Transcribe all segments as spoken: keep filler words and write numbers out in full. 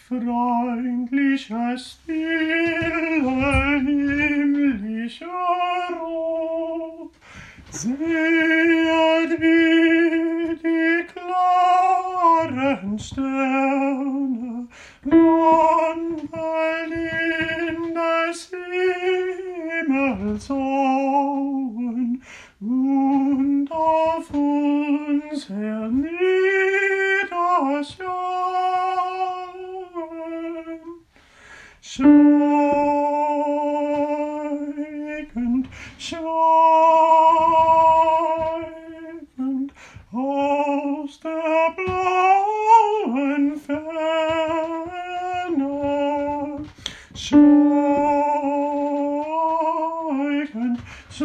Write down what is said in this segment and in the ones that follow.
freundlicher, stiller, himmlischer Ruf, sehet wie die klaren Sterne wandern in des Himmels Augen und auf uns herniederschauen. Schweigend, schweigend aus der blauen Ferne, schweigend,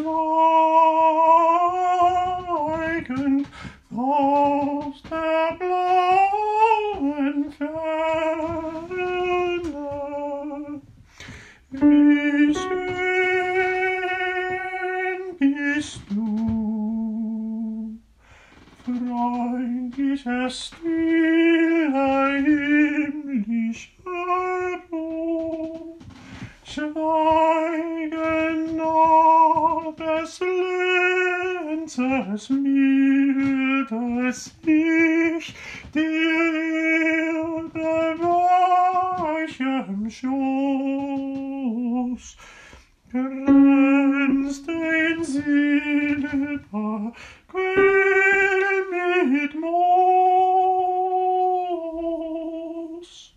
schweigend aus der blauen Ferne. Wie schön bist du, freundlicher, stiller, himmlischer Ruf, schweigen nach des Lenzers mildes Licht, die Erde weichem Schoß, grenzt in Silber, grün mit Moos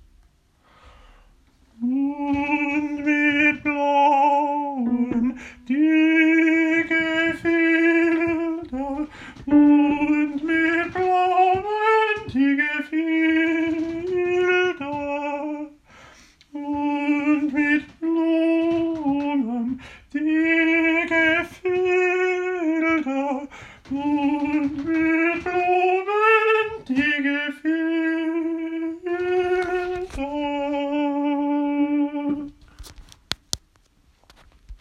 und mit blauen die Gefilde und mit blauen die Gefilde und mit Blumen die